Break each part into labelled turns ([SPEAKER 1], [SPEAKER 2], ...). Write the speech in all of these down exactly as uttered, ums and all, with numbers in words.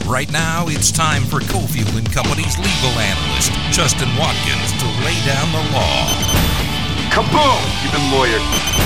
[SPEAKER 1] Right now, it's time for Cofield and Company's legal analyst, Justin Watkins, to lay down the law.
[SPEAKER 2] Kaboom! You've been lawyered.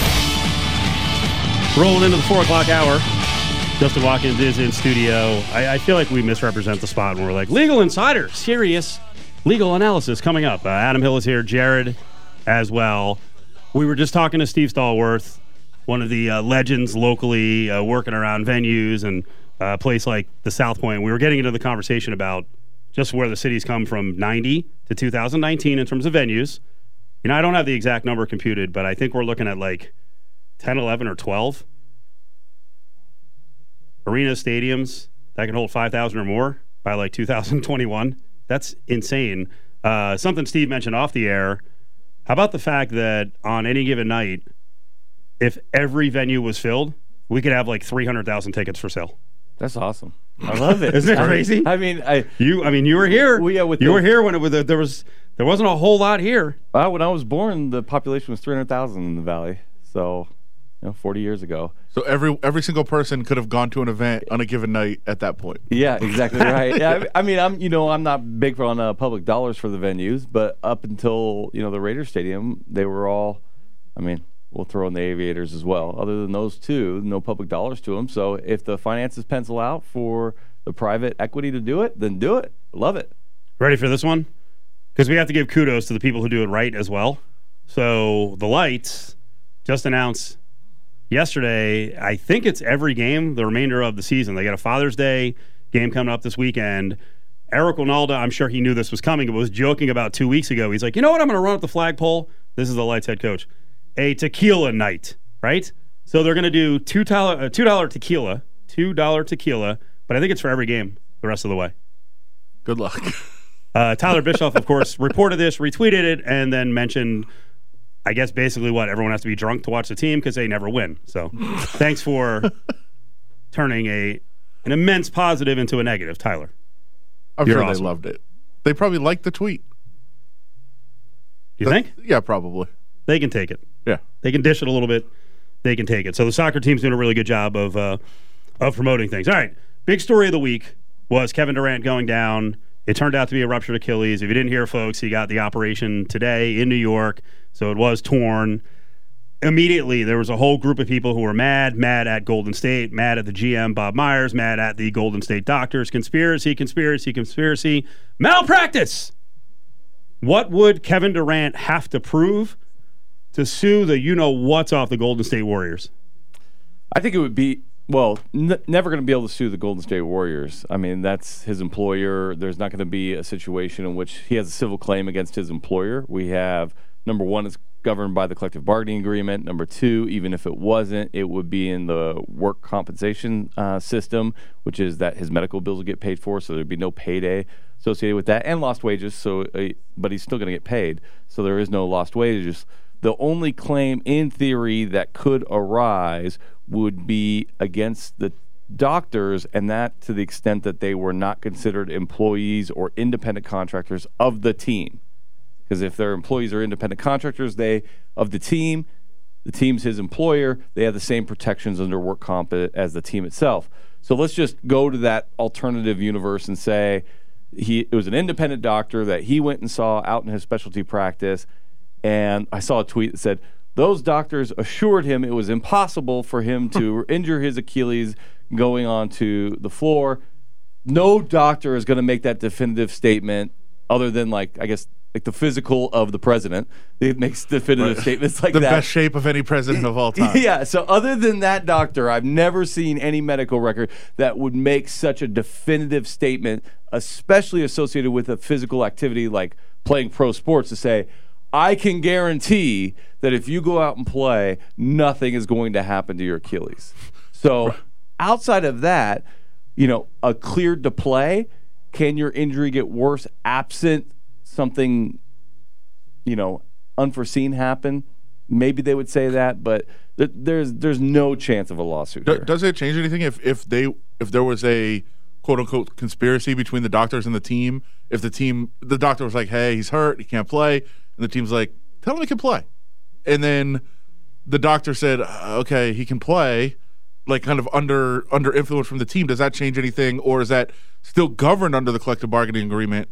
[SPEAKER 3] Rolling into the four o'clock hour. Justin Watkins is in studio. I, I feel like we misrepresent the spot when we're like, Legal Insider, serious legal analysis coming up. Uh, Adam Hill is here, Jared as well. We were just talking to Steve Stallworth, one of the uh, legends locally uh, working around venues and uh, a place like the South Point. We were getting into the conversation about just where the city's come from ninety to two thousand nineteen in terms of venues. You know, I don't have the exact number computed, but I think we're looking at like ten, eleven, or twelve arenas, stadiums that can hold five thousand or more by like two thousand twenty-one. That's insane. Uh, something Steve mentioned off the air. How about the fact that on any given night, if every venue was filled, we could have like three hundred thousand tickets for sale?
[SPEAKER 4] That's awesome. I love it.
[SPEAKER 3] Isn't it crazy?
[SPEAKER 4] I mean, I
[SPEAKER 3] you. I mean, you were here.
[SPEAKER 4] Well, yeah, with
[SPEAKER 3] you
[SPEAKER 4] the,
[SPEAKER 3] were here when it was. There was. There wasn't a whole lot here.
[SPEAKER 4] Uh, when I was born, the population was three hundred thousand in the valley. So, you know, forty years ago.
[SPEAKER 5] So every every single person could have gone to an event on a given night at that point.
[SPEAKER 4] Yeah, exactly right. Yeah, I, I mean, I'm you know I'm not big on uh, public dollars for the venues, but up until you know the Raiders Stadium, they were all. I mean, we'll throw in the Aviators as well. Other than those two, no public dollars to them. So if the finances pencil out for the private equity to do it, then do it. Love it.
[SPEAKER 3] Ready for this one? Because we have to give kudos to the people who do it right as well. So the Lights just announced yesterday, I think it's every game the remainder of the season. They got a Father's Day game coming up this weekend. Eric Ronaldo, I'm sure he knew this was coming, but was joking about two weeks ago. He's like, you know what? I'm going to run up the flagpole. This is the Lights head coach. A tequila night, right? So they're going to do two dollars uh, two dollars tequila, two dollars tequila, but I think it's for every game the rest of the way.
[SPEAKER 5] Good luck.
[SPEAKER 3] Uh, Tyler Bischoff, of course, reported this, retweeted it, and then mentioned, I guess, basically what? Everyone has to be drunk to watch the team because they never win. So thanks for turning a an immense positive into a negative, Tyler.
[SPEAKER 5] I'm
[SPEAKER 3] You're
[SPEAKER 5] sure
[SPEAKER 3] awesome.
[SPEAKER 5] they loved it. They probably liked the tweet.
[SPEAKER 3] You
[SPEAKER 5] The-
[SPEAKER 3] think?
[SPEAKER 5] Yeah, probably.
[SPEAKER 3] They can take it.
[SPEAKER 5] Yeah.
[SPEAKER 3] They can dish it a little bit. They can take it. So the soccer team's doing a really good job of uh, of promoting things. All right. Big story of the week was Kevin Durant going down. It turned out to be a ruptured Achilles. If you didn't hear, folks, he got the operation today in New York, so it was torn. Immediately, there was a whole group of people who were mad, mad at Golden State, mad at the G M, Bob Myers, mad at the Golden State doctors. Conspiracy, conspiracy, conspiracy. Malpractice! What would Kevin Durant have to prove to sue the you-know-what's off the Golden State Warriors?
[SPEAKER 4] I think it would be, well, n- never going to be able to sue the Golden State Warriors. I mean, that's his employer. There's not going to be a situation in which he has a civil claim against his employer. We have, number one, it's governed by the collective bargaining agreement. Number two, even if it wasn't, it would be in the work compensation uh, system, which is that his medical bills will get paid for, so there'd be no payday associated with that, and lost wages, So, uh, but he's still going to get paid, so there is no lost wages. The only claim in theory that could arise would be against the doctors, and that to the extent that they were not considered employees or independent contractors of the team. Because if they're employees or independent contractors, they of the team, the team's his employer, they have the same protections under work comp as the team itself. So let's just go to that alternative universe and say he it was an independent doctor that he went and saw out in his specialty practice. And I saw a tweet that said, those doctors assured him it was impossible for him to injure his Achilles going onto the floor. No doctor is going to make that definitive statement other than, like, I guess, like the physical of the president. It makes definitive
[SPEAKER 5] Right.
[SPEAKER 4] statements like
[SPEAKER 5] the
[SPEAKER 4] that.
[SPEAKER 5] The best shape of any president of all time.
[SPEAKER 4] Yeah, so other than that doctor, I've never seen any medical record that would make such a definitive statement, especially associated with a physical activity like playing pro sports, to say, I can guarantee that if you go out and play, nothing is going to happen to your Achilles. So outside of that, you know, a cleared to play, can your injury get worse absent something, you know, unforeseen happen? Maybe they would say that, but th- there's there's no chance of a lawsuit
[SPEAKER 5] Do,
[SPEAKER 4] here.
[SPEAKER 5] does it change anything if, if they if there was a quote unquote conspiracy between the doctors and the team? If the team the doctor was like, hey, he's hurt, he can't play. And the team's like, tell him he can play. And then the doctor said, okay, he can play, like kind of under under influence from the team, does that change anything, or is that still governed under the collective bargaining agreement?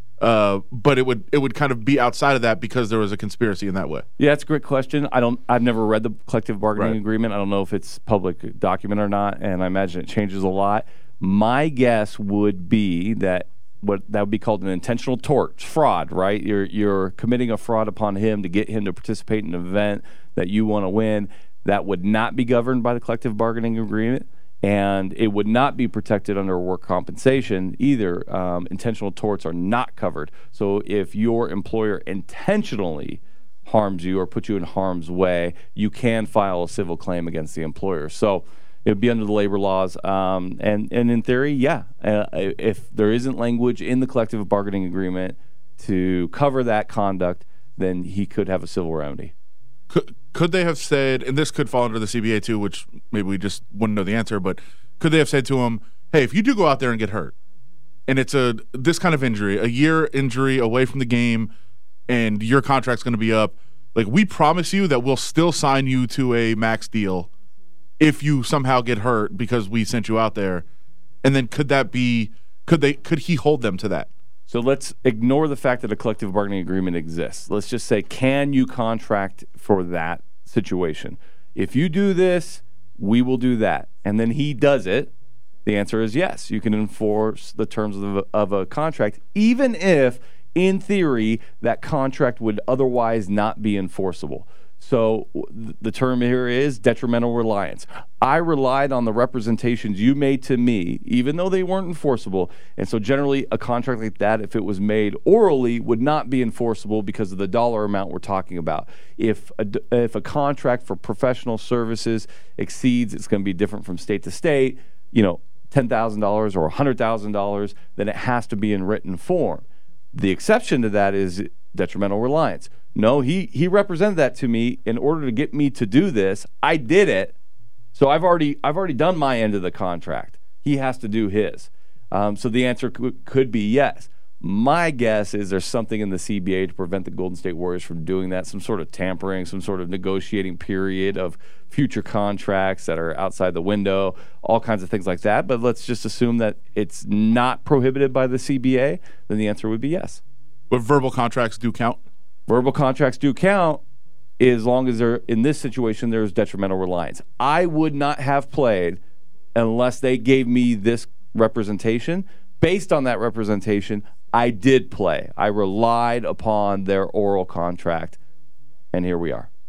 [SPEAKER 5] Uh, but it would it would kind of be outside of that because there was a conspiracy in that way.
[SPEAKER 4] Yeah, that's a great question. I don't. I've never read the collective bargaining
[SPEAKER 5] Right.
[SPEAKER 4] agreement. I don't know if it's public document or not, and I imagine it changes a lot. My guess would be that what that would be called an intentional tort, fraud. Right? You're you're committing a fraud upon him to get him to participate in an event that you want to win. That would not be governed by the collective bargaining agreement. And it would not be protected under work compensation either. Um, intentional torts are not covered. So if your employer intentionally harms you or puts you in harm's way, you can file a civil claim against the employer. So it would be under the labor laws. Um, and, and in theory, yeah, uh, if there isn't language in the collective bargaining agreement to cover that conduct, then he could have a civil remedy.
[SPEAKER 5] Could, could they have said, and this could fall under the C B A too, which maybe we just wouldn't know the answer, but could they have said to him, hey, if you do go out there and get hurt, and it's a this kind of injury, a year injury away from the game, and your contract's going to be up, like, we promise you that we'll still sign you to a max deal if you somehow get hurt because we sent you out there. And then could that be, could they, could he hold them to that?
[SPEAKER 4] So let's ignore the fact that a collective bargaining agreement exists. Let's just say, can you contract for that situation? If you do this, we will do that. And then he does it. The answer is yes. You can enforce the terms of a, of a contract, even if, in theory, that contract would otherwise not be enforceable. So the term here is detrimental reliance. I relied on the representations you made to me, even though they weren't enforceable. And so generally a contract like that, if it was made orally, would not be enforceable because of the dollar amount we're talking about. If a, if a contract for professional services exceeds, it's going to be different from state to state, you know, ten thousand dollars or one hundred thousand dollars, then it has to be in written form. The exception to that is detrimental reliance. No, he he represented that to me in order to get me to do this. I did it, so I've already I've already done my end of the contract. He has to do his. Um, so the answer could, could be yes. My guess is there's something in the C B A to prevent the Golden State Warriors from doing that, some sort of tampering, some sort of negotiating period of future contracts that are outside the window, all kinds of things like that. But let's just assume that it's not prohibited by the C B A, then the answer would be yes.
[SPEAKER 5] But verbal contracts do count?
[SPEAKER 4] Verbal contracts do count as long as they're, in this situation, there's detrimental reliance. I would not have played unless they gave me this representation. Based on that representation, I did play. I relied upon their oral contract, and here we are.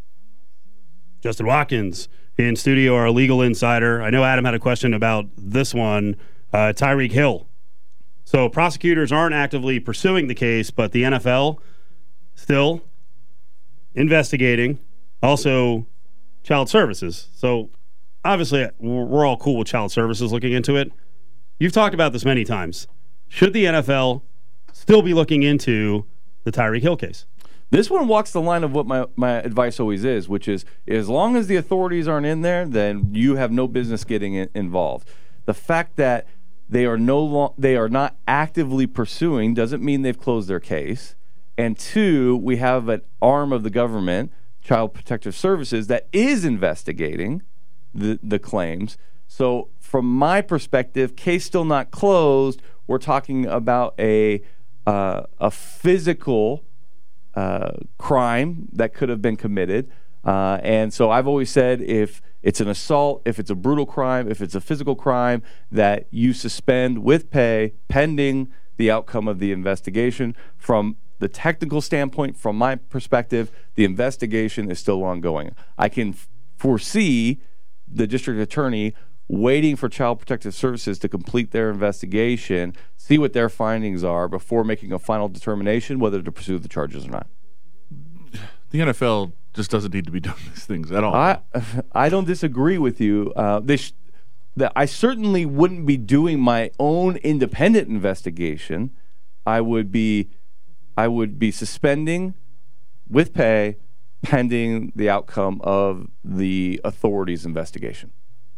[SPEAKER 3] Justin Watkins in studio, our legal insider. I know Adam had a question about this one. Uh, Tyreek Hill. So prosecutors aren't actively pursuing the case, but the N F L still investigating. Also, child services. So obviously, we're all cool with child services looking into it. You've talked about this many times. Should the N F L still be looking into the Tyreek Hill case?
[SPEAKER 4] This one walks the line of what my, my advice always is, which is as long as the authorities aren't in there, then you have no business getting in, involved. The fact that they are no lo- they are not actively pursuing doesn't mean they've closed their case. And two, we have an arm of the government, Child Protective Services, that is investigating the, the claims. So from my perspective, case still not closed. We're talking about a uh, a physical uh, crime that could have been committed. Uh, and so I've always said if it's an assault, if it's a brutal crime, if it's a physical crime, that you suspend with pay pending the outcome of the investigation. From the technical standpoint, from my perspective, the investigation is still ongoing. I can f- foresee the district attorney waiting for Child Protective Services to complete their investigation, see what their findings are before making a final determination whether to pursue the charges or not.
[SPEAKER 5] The N F L just doesn't need to be doing these things at all.
[SPEAKER 4] I I don't disagree with you. Uh, they sh- that I certainly wouldn't be doing my own independent investigation. I would be I would be suspending with pay pending the outcome of the authorities' investigation.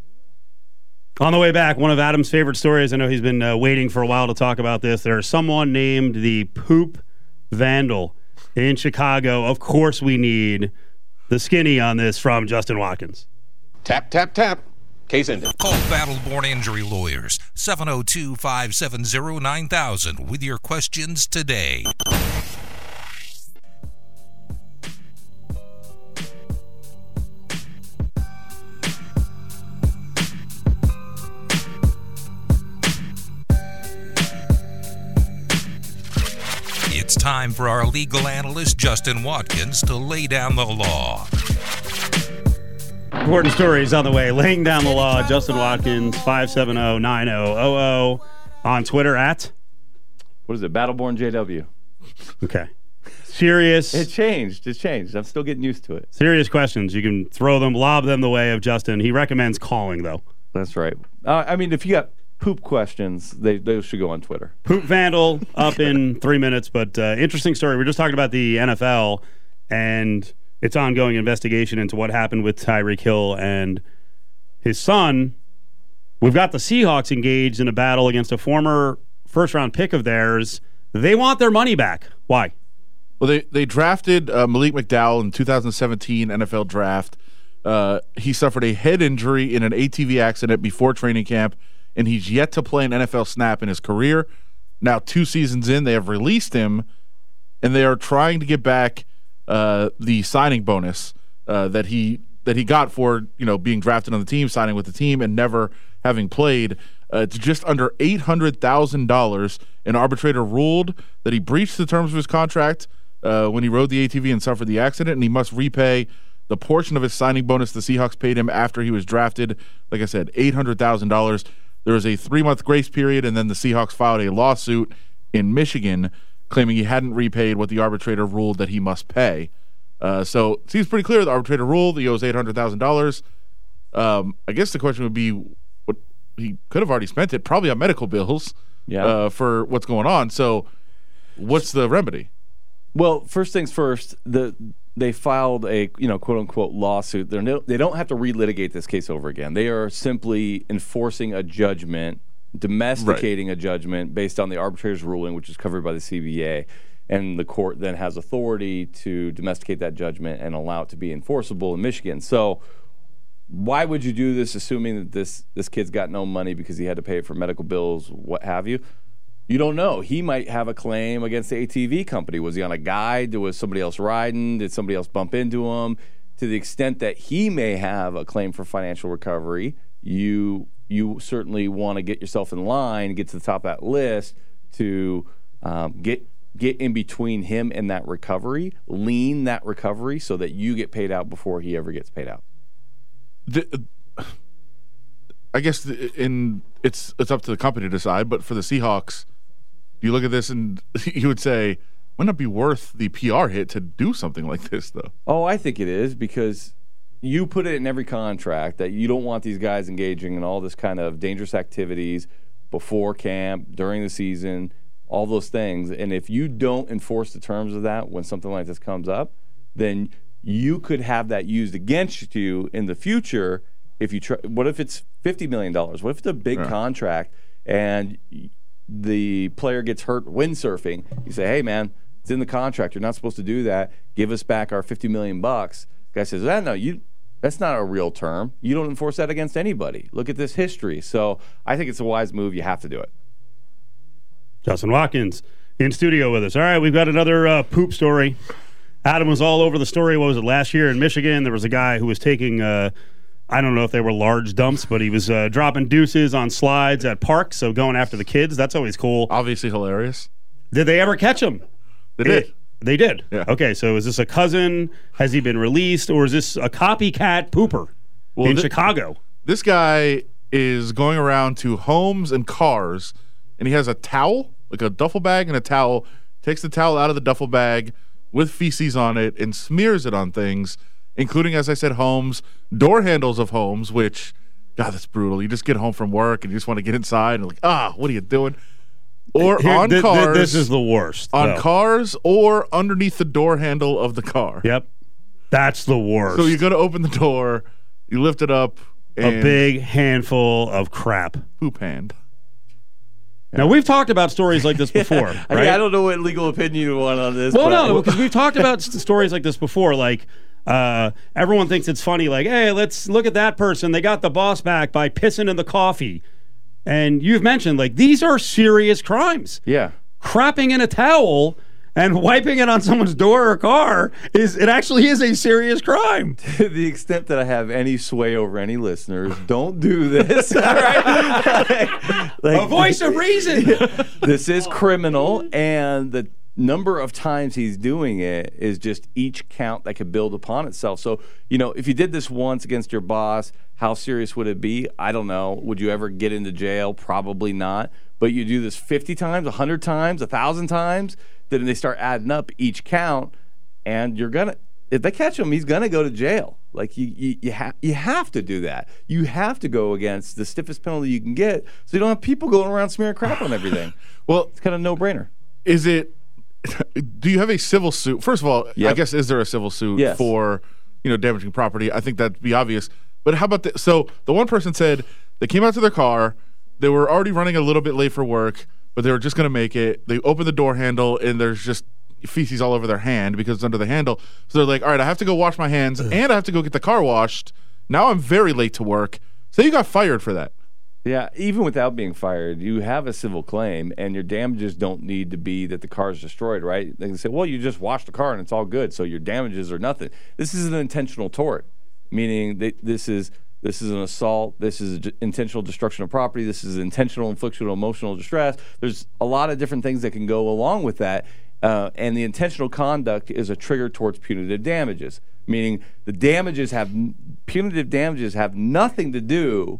[SPEAKER 3] On the way back, one of Adam's favorite stories. I know he's been uh, waiting for a while to talk about this. There's someone named the Poop Vandal in Chicago. Of course we need the skinny on this from Justin Watkins.
[SPEAKER 2] Tap, tap, tap.
[SPEAKER 6] Case ended.
[SPEAKER 1] Call Battleborn Injury Lawyers, seven oh two, five seven zero, nine thousand with your questions today. It's time for our legal analyst, Justin Watkins, to lay down the law.
[SPEAKER 3] Important stories on the way. Laying down the law, Justin Watkins, five seven zero, nine zero zero zero on Twitter at?
[SPEAKER 4] What is it, Battleborn J W?
[SPEAKER 3] Okay. Serious.
[SPEAKER 4] It changed. It changed. I'm still getting used to it.
[SPEAKER 3] Serious questions. You can throw them, lob them the way of Justin. He recommends calling, though.
[SPEAKER 4] That's right. Uh, I mean, if you got poop questions, they, they should go on Twitter.
[SPEAKER 3] Poop Vandal up in three minutes, but uh, interesting story. We're just talking about the N F L and its ongoing investigation into what happened with Tyreek Hill and his son. We've got the Seahawks engaged in a battle against a former first-round pick of theirs. They want their money back. Why?
[SPEAKER 5] Well, they, they drafted uh, Malik McDowell in two thousand seventeen N F L draft. Uh, he suffered a head injury in an A T V accident before training camp, and he's yet to play an N F L snap in his career. Now, two seasons in, they have released him, and they are trying to get back uh, the signing bonus uh, that he that he got for you know being drafted on the team, signing with the team, and never having played. Uh, it's just under eight hundred thousand dollars. An arbitrator ruled that he breached the terms of his contract uh, when he rode the A T V and suffered the accident, and he must repay the portion of his signing bonus the Seahawks paid him after he was drafted. Like I said, eight hundred thousand dollars. There was a three-month grace period, and then the Seahawks filed a lawsuit in Michigan claiming he hadn't repaid what the arbitrator ruled that he must pay. Uh, so it seems pretty clear the arbitrator ruled he owes eight hundred thousand dollars. Um, I guess the question would be, what he could have already spent it, probably on medical bills
[SPEAKER 4] Yeah.
[SPEAKER 5] uh, for what's going on. So what's the remedy?
[SPEAKER 4] Well, first things first, the they filed a you know quote unquote lawsuit. They're no, they don't have to relitigate this case over again. They are simply enforcing a judgment, domesticating right. a judgment based on the arbitrator's ruling, which is covered by the C B A, and the court then has authority to domesticate that judgment and allow it to be enforceable in Michigan. So why would you do this assuming that this this kid's got no money because he had to pay for medical bills, what have you? You don't know. He might have a claim against the A T V company. Was he on a guide? Was somebody else riding? Did somebody else bump into him? To the extent that he may have a claim for financial recovery, you you certainly want to get yourself in line, get to the top of that list to um, get get in between him and that recovery, lean that recovery so that you get paid out before he ever gets paid out.
[SPEAKER 5] The, I guess in it's it's up to the company to decide, but for the Seahawks, you look at this and you would say, wouldn't it be worth the P R hit to do something like this, though?
[SPEAKER 4] Oh, I think it is, because you put it in every contract that you don't want these guys engaging in all this kind of dangerous activities before camp, during the season, all those things. And if you don't enforce the terms of that when something like this comes up, then you could have that used against you in the future. If you try, what if it's fifty million dollars? What if it's a big
[SPEAKER 5] right. contract
[SPEAKER 4] and the player gets hurt windsurfing? You say, hey, man, it's in the contract. You're not supposed to do that. Give us back our fifty million bucks. The guy says, ah, no, you, that's not a real term. You don't enforce that against anybody. Look at this history. So I think it's a wise move. You have to do it.
[SPEAKER 3] Justin Watkins in studio with us. All right, we've got another uh, poop story. Adam was all over the story. What was it, last year in Michigan? There was a guy who was taking uh, I don't know if they were large dumps, but he was uh, dropping deuces on slides at parks, so going after the kids. That's always cool.
[SPEAKER 5] Obviously hilarious.
[SPEAKER 3] Did they ever catch him?
[SPEAKER 5] They did.
[SPEAKER 3] It, they did?
[SPEAKER 5] Yeah.
[SPEAKER 3] Okay, so is this a cousin? Has he been released? Or is this a copycat pooper well, in th- Chicago?
[SPEAKER 5] This guy is going around to homes and cars, and he has a towel, like a duffel bag and a towel, takes the towel out of the duffel bag with feces on it and smears it on things, including, as I said, homes, door handles of homes, which, God, that's brutal. You just get home from work and you just want to get inside and like, ah, what are you doing? Or
[SPEAKER 3] Here,
[SPEAKER 5] on
[SPEAKER 3] th-
[SPEAKER 5] cars.
[SPEAKER 3] Th- this is the worst.
[SPEAKER 5] On
[SPEAKER 3] though.
[SPEAKER 5] cars or underneath the door handle of the car.
[SPEAKER 3] Yep. That's the worst.
[SPEAKER 5] So you go to open the door, you lift it up, and
[SPEAKER 3] a big handful of crap.
[SPEAKER 5] Poop hand.
[SPEAKER 3] Now, we've talked about stories like this before,
[SPEAKER 4] yeah,
[SPEAKER 3] right?
[SPEAKER 4] I don't know what legal opinion you want on this.
[SPEAKER 3] Well,
[SPEAKER 4] but
[SPEAKER 3] no, because we've talked about st- stories like this before. Like, Uh, everyone thinks it's funny, like, hey, let's look at that person. They got the boss back by pissing in the coffee. And you've mentioned, like, these are serious crimes.
[SPEAKER 4] Yeah.
[SPEAKER 3] Crapping in a towel and wiping it on someone's door or car is it actually is a serious crime.
[SPEAKER 4] To the extent that I have any sway over any listeners, don't do this. All right? like,
[SPEAKER 3] A voice of reason.
[SPEAKER 4] This is criminal, and the number of times he's doing it is just each count that could build upon itself. So, you know, if you did this once against your boss, how serious would it be? I don't know. Would you ever get into jail? Probably not. But you do this fifty times, one hundred times, one thousand times, then they start adding up each count, and you're going to, if they catch him, he's going to go to jail. Like, you you, you, ha- you have to do that. You have to go against the stiffest penalty you can get so you don't have people going around smearing crap on everything.
[SPEAKER 5] Well,
[SPEAKER 4] it's kind of no-brainer.
[SPEAKER 5] Is it, do you have a civil suit? First of all,
[SPEAKER 4] Yep.
[SPEAKER 5] I guess, is there a civil suit
[SPEAKER 4] Yes.
[SPEAKER 5] for, you know, damaging property? I think that'd be obvious. But how about the, so the one person said they came out to their car, they were already running a little bit late for work, but they were just going to make it. They open the door handle, and there's just feces all over their hand because it's under the handle. So they're like, all right, I have to go wash my hands, Ugh. and I have to go get the car washed. Now I'm very late to work. So you got fired for that.
[SPEAKER 4] Yeah, even without being fired, you have a civil claim, and your damages don't need to be that the car is destroyed, right? They can say, well, you just washed the car, and it's all good, so your damages are nothing. This is an intentional tort, meaning that this is this is an assault, this is d- intentional destruction of property, this is intentional infliction of emotional distress. There's a lot of different things that can go along with that, uh, and the intentional conduct is a trigger towards punitive damages, meaning the damages have punitive damages have nothing to do.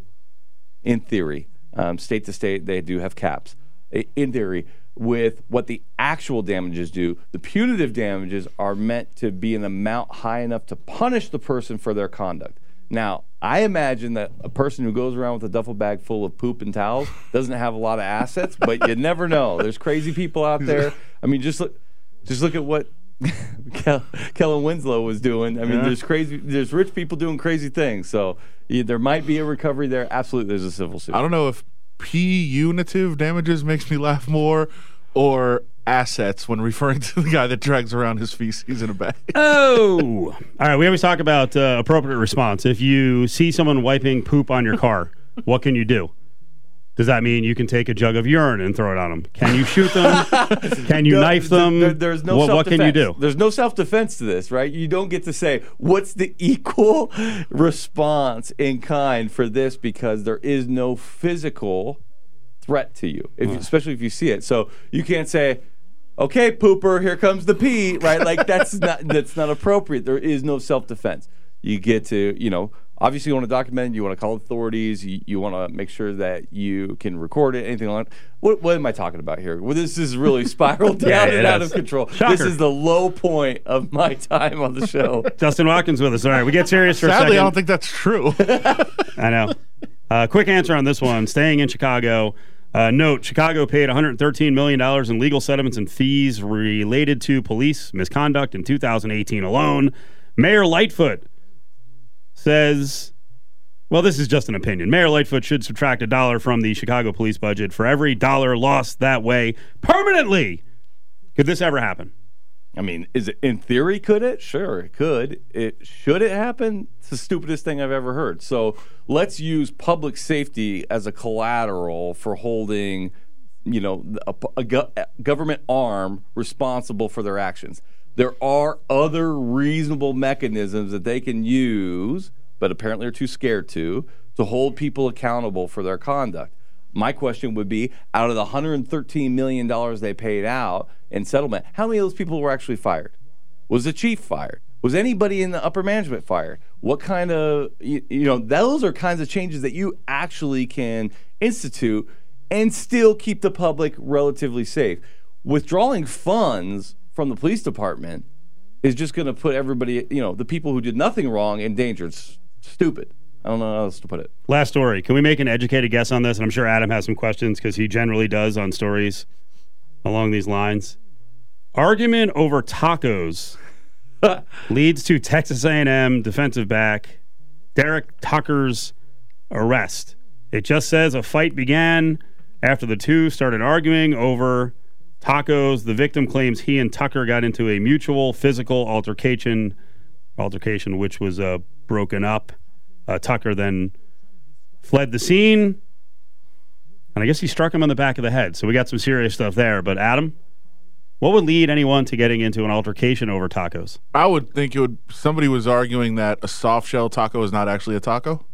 [SPEAKER 4] In theory, um, state to state, they do have caps. In theory, with what the actual damages do, the punitive damages are meant to be an amount high enough to punish the person for their conduct. Now, I imagine that a person who goes around with a duffel bag full of poop and towels doesn't have a lot of assets, but you never know. There's crazy people out there. I mean, just look, just look at what Kel- Kellen Winslow was doing. I mean, yeah. there's crazy, there's rich people doing crazy things. So yeah, there might be a recovery there. Absolutely, there's a civil suit.
[SPEAKER 5] I don't know if punitive damages makes me laugh more, or assets when referring to the guy that drags around his feces in a bag.
[SPEAKER 3] Oh, all right. We always talk about uh, appropriate response. If you see someone wiping poop on your car, what can you do? Does that mean you can take a jug of urine and throw it on them? Can you shoot them? Can you
[SPEAKER 4] no,
[SPEAKER 3] knife them?
[SPEAKER 4] There, there's no
[SPEAKER 3] what,
[SPEAKER 4] self-defense.
[SPEAKER 3] What can you do?
[SPEAKER 4] There's no self-defense to this, right? You don't get to say, what's the equal response in kind for this, because there is no physical threat to you, if, especially if you see it. So you can't say, okay, pooper, here comes the pee, right? Like, that's not that's not appropriate. There is no self-defense. You get to, you know, obviously you want to document, you want to call authorities, you, you want to make sure that you can record it, anything like that. What, what am I talking about here? Well, this is really spiraled down
[SPEAKER 3] yeah,
[SPEAKER 4] and out
[SPEAKER 3] is.
[SPEAKER 4] of control.
[SPEAKER 3] Shocker.
[SPEAKER 4] This is the low point of my time on the show.
[SPEAKER 3] Justin Watkins with us. All right, we get serious for
[SPEAKER 5] Sadly,
[SPEAKER 3] a second.
[SPEAKER 5] I don't think that's true.
[SPEAKER 3] I know. Uh, quick answer on this one. Staying in Chicago. Uh, note, Chicago paid one hundred thirteen million dollars in legal settlements and fees related to police misconduct in two thousand eighteen alone. Mayor Lightfoot says, well, this is just an opinion. Mayor Lightfoot should subtract a dollar from the Chicago police budget for every dollar lost that way permanently. Could this ever happen?
[SPEAKER 4] I mean, is it in theory? Could it? Sure, it could. It should it happen? It's the stupidest thing I've ever heard. So let's use public safety as a collateral for holding, you know, a, a, go- a government arm responsible for their actions. There are other reasonable mechanisms that they can use, but apparently are too scared to, to hold people accountable for their conduct. My question would be, out of the one hundred thirteen million dollars they paid out in settlement, how many of those people were actually fired? Was the chief fired? Was anybody in the upper management fired? What kind of, you, you know, those are kinds of changes that you actually can institute and still keep the public relatively safe. Withdrawing funds from the police department is just going to put everybody, you know, the people who did nothing wrong in danger. It's stupid. I don't know how else to put it.
[SPEAKER 3] Last story. Can we make an educated guess on this? And I'm sure Adam has some questions because he generally does on stories along these lines. Argument over tacos leads to Texas A and M defensive back Derek Tucker's arrest. It just says a fight began after the two started arguing over tacos. The victim claims he and Tucker got into a mutual physical altercation altercation, which was uh, broken up. Uh, Tucker then fled the scene, and I guess he struck him on the back of the head. So we got some serious stuff there. But Adam, what would lead anyone to getting into an altercation over tacos?
[SPEAKER 5] I would think it would. Somebody was arguing that a soft shell taco is not actually a taco.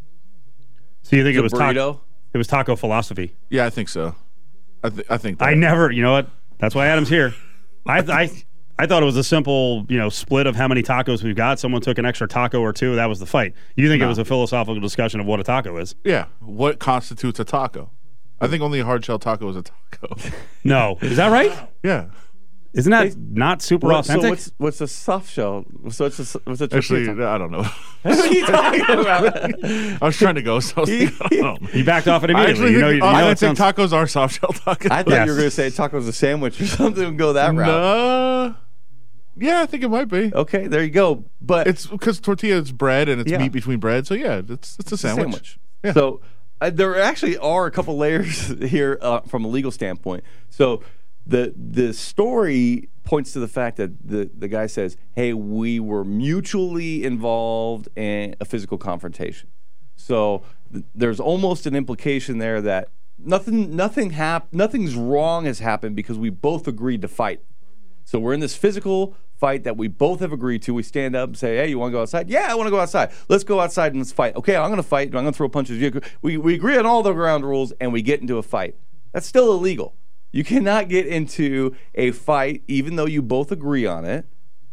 [SPEAKER 3] So you think it was
[SPEAKER 4] burrito?
[SPEAKER 3] taco? It was taco philosophy.
[SPEAKER 5] Yeah, I think so. I, th- I think that.
[SPEAKER 3] I never. You know what? That's why Adam's here. I I I thought it was a simple, you know, split of how many tacos we've got. Someone took an extra taco or two. That was the fight. You think
[SPEAKER 5] No.
[SPEAKER 3] it was a philosophical discussion of what a taco is?
[SPEAKER 5] Yeah. What constitutes a taco? I think only a hard shell taco is a taco.
[SPEAKER 3] No, is that right?
[SPEAKER 5] Yeah.
[SPEAKER 3] Isn't that not super
[SPEAKER 4] What-
[SPEAKER 3] authentic?
[SPEAKER 4] So what's what's a soft shell? So it's a, what's a
[SPEAKER 5] Actually,
[SPEAKER 4] tortilla taco?
[SPEAKER 5] I don't know.
[SPEAKER 4] What are you talking about?
[SPEAKER 5] I was trying to go, so I was thinking, I don't know.
[SPEAKER 3] You backed off it
[SPEAKER 5] I
[SPEAKER 3] immediately.
[SPEAKER 5] actually
[SPEAKER 3] You know,
[SPEAKER 5] think,
[SPEAKER 3] you, you
[SPEAKER 5] I
[SPEAKER 3] know
[SPEAKER 5] don't
[SPEAKER 3] it
[SPEAKER 5] think
[SPEAKER 3] sounds,
[SPEAKER 5] tacos are soft shell tacos.
[SPEAKER 4] I thought
[SPEAKER 3] Yes.
[SPEAKER 4] you were going to say tacos a sandwich or something and go that route.
[SPEAKER 5] No. Yeah, I think it might be.
[SPEAKER 4] Okay, there you go. But
[SPEAKER 5] It's because tortilla is bread and it's
[SPEAKER 4] Yeah.
[SPEAKER 5] meat between bread. So yeah, it's it's a sandwich.
[SPEAKER 4] sandwich.
[SPEAKER 5] Yeah.
[SPEAKER 4] So uh, there actually are a couple layers here uh, from a legal standpoint. So the the story points to the fact that the, the guy says, hey, we were mutually involved in a physical confrontation. So th- there's almost an implication there that nothing nothing hap- nothing's wrong has happened because we both agreed to fight. So we're in this physical fight that we both have agreed to. We stand up and say, hey, you want to go outside? Yeah, I want to go outside. Let's go outside and let's fight. Okay, I'm going to fight. I'm going to throw punches. We, we agree on all the ground rules, and we get into a fight. That's still illegal. You cannot get into a fight, even though you both agree on it,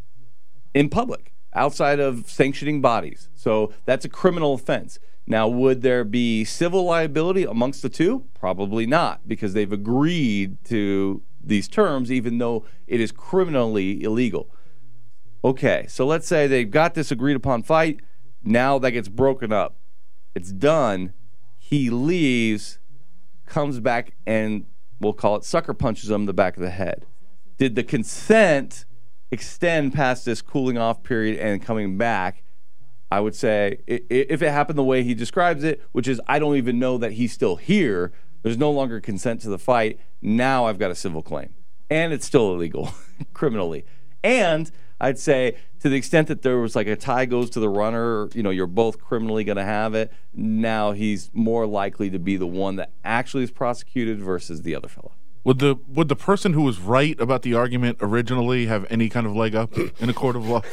[SPEAKER 4] in public, outside of sanctioning bodies. So that's a criminal offense. Now, would there be civil liability amongst the two? Probably not, because they've agreed to these terms, even though it is criminally illegal. Okay, so let's say they've got this agreed upon fight. Now that gets broken up. It's done. He leaves, comes back, and we'll call it sucker punches him in the back of the head. Did the consent extend past this cooling off period and coming back? I would say i- if it happened the way he describes it, which is I don't even know that he's still here, there's no longer consent to the fight. Now I've got a civil claim. And it's still illegal criminally. And I'd say to the extent that there was like a tie goes to the runner, you know, you're both criminally going to have it. Now he's more likely to be the one that actually is prosecuted versus the other fellow.
[SPEAKER 5] Would the would the person who was right about the argument originally have any kind of leg up in a court of law?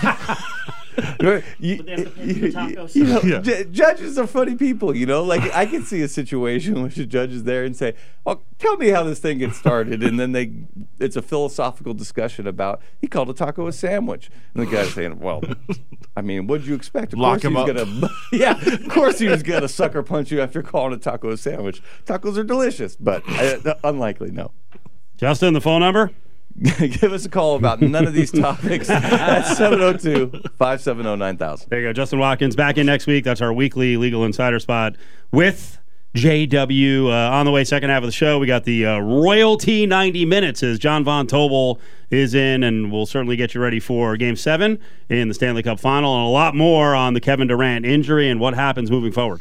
[SPEAKER 4] You, you- you know,
[SPEAKER 5] Yeah.
[SPEAKER 4] ju- judges are funny people, you know. Like I can see a situation where the judge is there and say, "Oh, tell me how this thing gets started," and then they, it's a philosophical discussion about he called a taco a sandwich, and the guy's saying, "Well, I mean, what did you expect? Of
[SPEAKER 5] Lock
[SPEAKER 4] course
[SPEAKER 5] him
[SPEAKER 4] he was
[SPEAKER 5] up.
[SPEAKER 4] gonna, yeah, of course he was gonna sucker punch you after calling a taco a sandwich. Tacos are delicious, but uh, unlikely, no."
[SPEAKER 3] Justin, the phone number?
[SPEAKER 4] Give us a call about none of these topics at seven oh two, five seven zero, nine thousand.
[SPEAKER 3] There you go. Justin Watkins back in next week. That's our weekly Legal Insider spot with J W. Uh, on the way, second half of the show, we got the uh, Royalty ninety minutes as John Von Tobel is in, and we'll certainly get you ready for Game seven in the Stanley Cup Final, and a lot more on the Kevin Durant injury and what happens moving forward.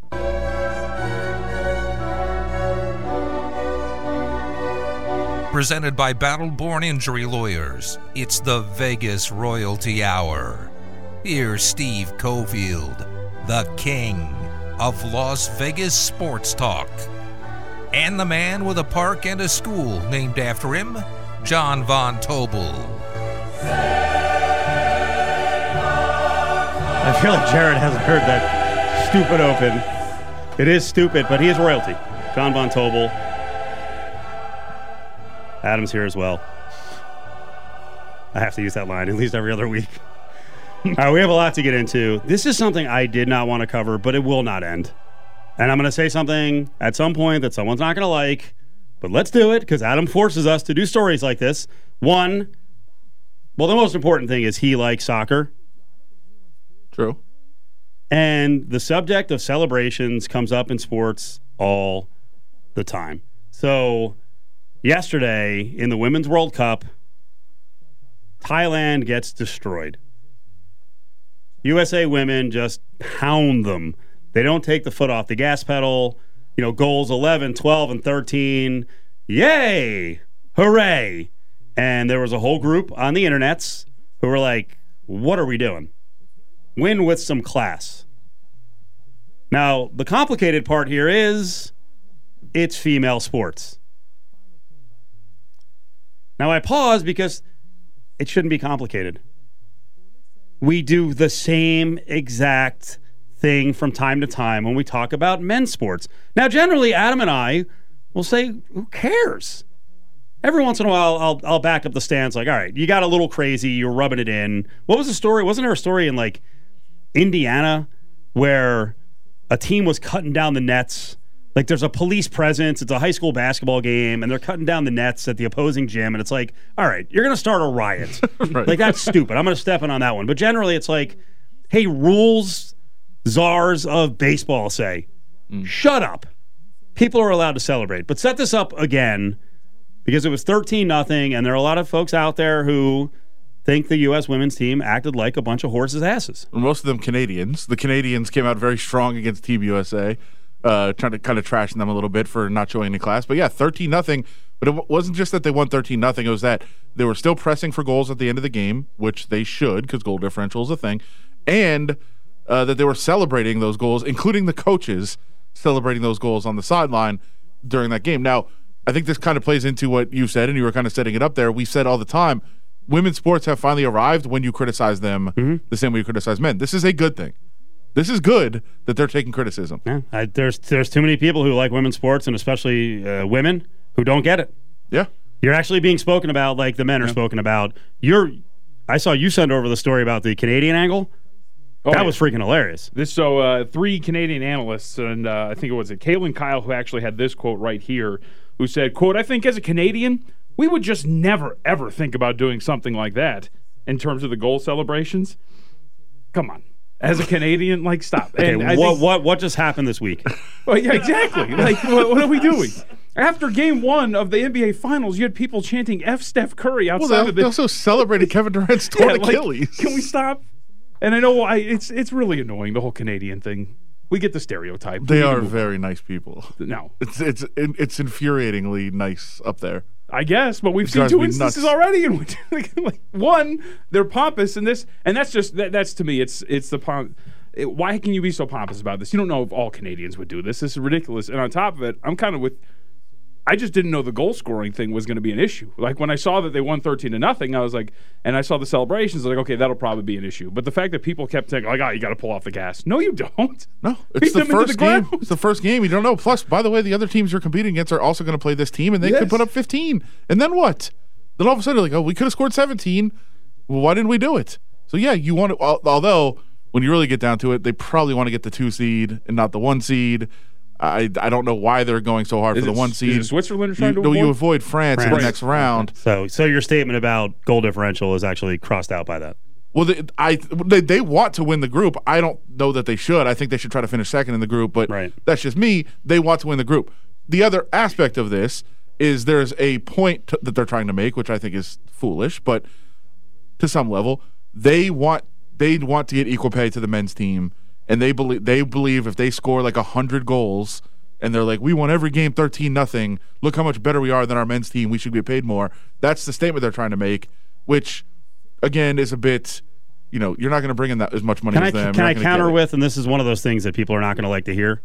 [SPEAKER 1] Presented by Battle-Born Injury Lawyers, it's the Vegas Royalty Hour. Here's Steve Cofield, the king of Las Vegas sports talk. And the man with a park and a school named after him, John Von Tobel.
[SPEAKER 3] I feel like Jared hasn't heard that stupid open. It is stupid, but he is royalty. John Von Tobel. Adam's here as well. I have to use that line at least every other week. All right, we have a lot to get into. This is something I did not want to cover, but it will not end. And I'm going to say something at some point that someone's not going to like, but let's do it because Adam forces us to do stories like this. One, well, the most important thing is he likes soccer.
[SPEAKER 5] True.
[SPEAKER 3] And the subject of celebrations comes up in sports all the time. So yesterday in the Women's World Cup, Thailand gets destroyed. U S A women just pound them. They don't take the foot off the gas pedal. You know, goals eleven, twelve, and thirteen. Yay! Hooray! And there was a whole group on the internets who were like, what are we doing? Win with some class. Now, the complicated part here is it's female sports. Now, I pause because it shouldn't be complicated. We do the same exact thing from time to time when we talk about men's sports. Now, generally, Adam and I will say, who cares? Every once in a while, I'll I'll back up the stance like, all right, you got a little crazy, you're rubbing it in. What was the story? Wasn't there a story in, like, Indiana where a team was cutting down the nets? Like, there's a police presence, it's a high school basketball game, and they're cutting down the nets at the opposing gym, and it's like, all right, you're going to start a riot. Right. Like, that's stupid. I'm going to step in on that one. But generally, it's like, hey, rules czars of baseball say, mm. shut up. People are allowed to celebrate. But set this up again, because it was thirteen nothing, and there are a lot of folks out there who think the U S women's team acted like a bunch of horses' asses.
[SPEAKER 5] Most of them Canadians. The Canadians came out very strong against Team U S A. Uh, trying to kind of trash them a little bit for not showing any class. But yeah, thirteen nothing. But it w- wasn't just that they won thirteen nothing. It was that they were still pressing for goals at the end of the game, which they should because goal differential is a thing. And uh, that they were celebrating those goals, including the coaches celebrating those goals on the sideline during that game. Now, I think this kind of plays into what you said, and you were kind of setting it up there. We said all the time, women's sports have finally arrived when you criticize them mm-hmm. the same way you criticize men. This is a good thing. This is good that they're taking criticism.
[SPEAKER 3] Yeah, I, there's there's too many people who like women's sports, and especially uh, women who don't get it.
[SPEAKER 5] Yeah,
[SPEAKER 3] you're actually being spoken about like the men are yeah. spoken about. You're, I saw you send over the story about the Canadian angle. Oh, that yeah. was freaking hilarious.
[SPEAKER 6] This so uh, three Canadian analysts, and uh, I think it was it Caitlin Kyle who actually had this quote right here, who said, "quote I think as a Canadian, we would just never ever think about doing something like that in terms of the goal celebrations. Come on." As a Canadian, like, stop.
[SPEAKER 3] Okay,
[SPEAKER 6] and
[SPEAKER 3] what, think, what what just happened this week?
[SPEAKER 6] Well, yeah, exactly. Like, what, what are we doing? After game one of the N B A Finals, you had people chanting F Steph Curry outside
[SPEAKER 5] well, they,
[SPEAKER 6] of the...
[SPEAKER 5] They also celebrated Kevin Durant's torn
[SPEAKER 6] yeah,
[SPEAKER 5] Achilles.
[SPEAKER 6] Like, can we stop? And I know I, it's it's really annoying, the whole Canadian thing. We get the stereotype.
[SPEAKER 5] They are very nice people.
[SPEAKER 6] No.
[SPEAKER 5] It's, it's, it's infuriatingly nice up there.
[SPEAKER 6] I guess, but we've seen two instances nuts. already, and like, one, they're pompous, and this, and that's just that, that's to me, it's it's the pomp. It, why can you be so pompous about this? You don't know if all Canadians would do this. This is ridiculous. And on top of it, I'm kind of with. I just didn't know the goal scoring thing was going to be an issue. Like when I saw that they won thirteen to nothing, I was like, and I saw the celebrations, I was like, okay, that'll probably be an issue. But the fact that people kept saying, like, oh, you got to pull off the gas. No, you don't.
[SPEAKER 5] No, it's the first the game. It's the first game. You don't know. Plus, by the way, the other teams you're competing against are also going to play this team, and they yes. could put up fifteen. And then what? Then all of a sudden, they're like, oh, we could have scored seventeen. Well, why didn't we do it? So yeah, you want to. Although when you really get down to it, they probably want to get the two seed and not the one seed. I, I don't know why they're going so hard
[SPEAKER 6] is
[SPEAKER 5] for the
[SPEAKER 6] it,
[SPEAKER 5] one seed.
[SPEAKER 6] Is Switzerland trying
[SPEAKER 5] you,
[SPEAKER 6] to avoid?
[SPEAKER 5] You avoid France, France in the next round.
[SPEAKER 3] So so your statement about goal differential is actually crossed out by that.
[SPEAKER 5] Well, they, I they, they want to win the group. I don't know that they should. I think they should try to finish second in the group, but
[SPEAKER 3] right.
[SPEAKER 5] that's just me. They want to win the group. The other aspect of this is there's a point to, that they're trying to make, which I think is foolish, but to some level, they want they want to get equal pay to the men's team. And they believe they believe if they score like a hundred goals, and they're like, we won every game thirteen nothing. Look how much better we are than our men's team. We should get paid more. That's the statement they're trying to make, which again is a bit, you know, you're not going to bring in that as much money
[SPEAKER 3] can
[SPEAKER 5] as
[SPEAKER 3] I,
[SPEAKER 5] them.
[SPEAKER 3] Can I counter with, and this is one of those things that people are not going to like to hear.